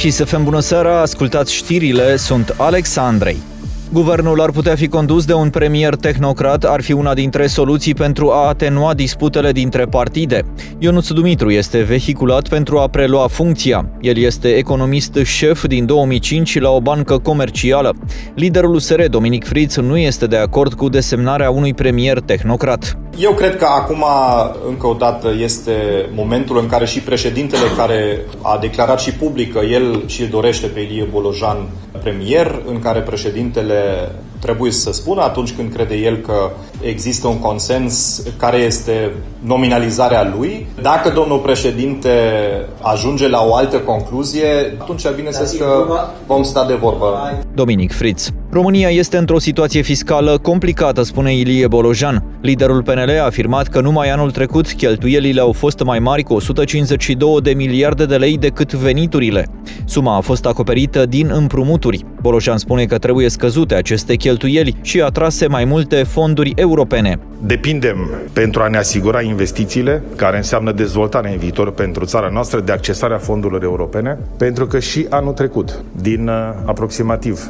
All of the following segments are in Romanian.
Kiss FM, bună seara, ascultați știrile, sunt Alex Andrei. Guvernul ar putea fi condus de un premier tehnocrat, ar fi una dintre soluții pentru a atenua disputele dintre partide. Ionuț Dumitru este vehiculat pentru a prelua funcția. El este economist șef din 2005 la o bancă comercială. Liderul USR, Dominic Friț, nu este de acord cu desemnarea unui premier tehnocrat. Eu cred că acum, încă o dată, este momentul în care și președintele, care a declarat și public că el și-l dorește pe Ilie Bolojan premier, în care președintele trebuie să spună atunci când crede el că există un consens care este nominalizarea lui. Dacă domnul președinte ajunge la o altă concluzie, atunci bineînțeles că vom sta de vorbă. Dominic Friț. România este într-o situație fiscală complicată, spune Ilie Bolojan. Liderul PNL a afirmat că numai anul trecut cheltuielile au fost mai mari cu 152 de miliarde de lei decât veniturile. Suma a fost acoperită din împrumuturi. Bolojan spune că trebuie scăzute aceste cheltuieli și atrase mai multe fonduri europene. Depindem pentru a ne asigura investițiile, care înseamnă dezvoltarea în viitor pentru țara noastră, de accesarea fondurilor europene, pentru că și anul trecut, din aproximativ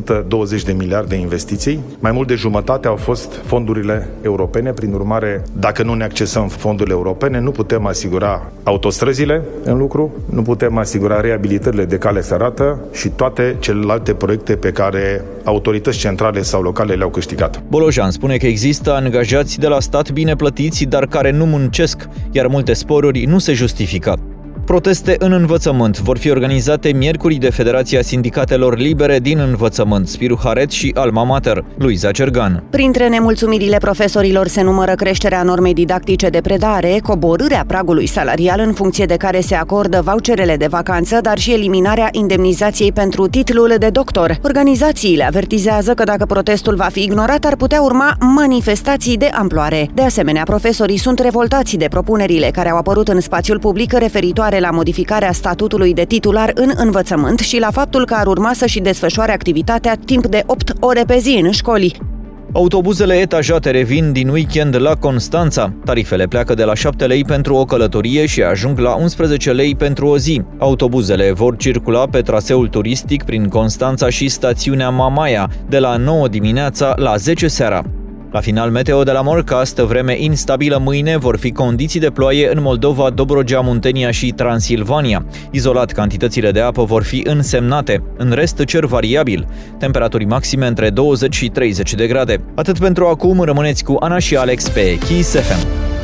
120 de miliarde de investiții, mai mult de jumătate au fost fondurile europene. Prin urmare, dacă nu ne accesăm fondurile europene, nu putem asigura autostrăzile în lucru, nu putem asigura reabilitările de cale ferată și toate celelalte proiecte pe care autorități centrale sau locale le-au câștigat. Bolojan spune că există angajați de la stat bine plătiți, dar care nu muncesc, iar multe sporuri nu se justifică. Proteste în învățământ vor fi organizate miercuri de Federația Sindicatelor Libere din Învățământ, Spiru Haret și Alma Mater. Luiza Cergan. Printre nemulțumirile profesorilor se numără creșterea normei didactice de predare, coborârea pragului salarial în funcție de care se acordă voucherele de vacanță, dar și eliminarea indemnizației pentru titlul de doctor. Organizațiile avertizează că dacă protestul va fi ignorat, ar putea urma manifestații de amploare. De asemenea, profesorii sunt revoltați de propunerile care au apărut în spațiul public referitoare la modificarea statutului de titular în învățământ și la faptul că ar urma să-și desfășoare activitatea timp de 8 ore pe zi în școli. Autobuzele etajate revin din weekend la Constanța. Tarifele pleacă de la 7 lei pentru o călătorie și ajung la 11 lei pentru o zi. Autobuzele vor circula pe traseul turistic prin Constanța și stațiunea Mamaia, de la 9 dimineața la 10 seara. La final, meteo de la Morcast, vreme instabilă mâine, vor fi condiții de ploaie în Moldova, Dobrogea, Muntenia și Transilvania. Izolat, cantitățile de apă vor fi însemnate. În rest, cer variabil. Temperaturi maxime între 20 și 30 de grade. Atât pentru acum, rămâneți cu Ana și Alex pe Kiss FM.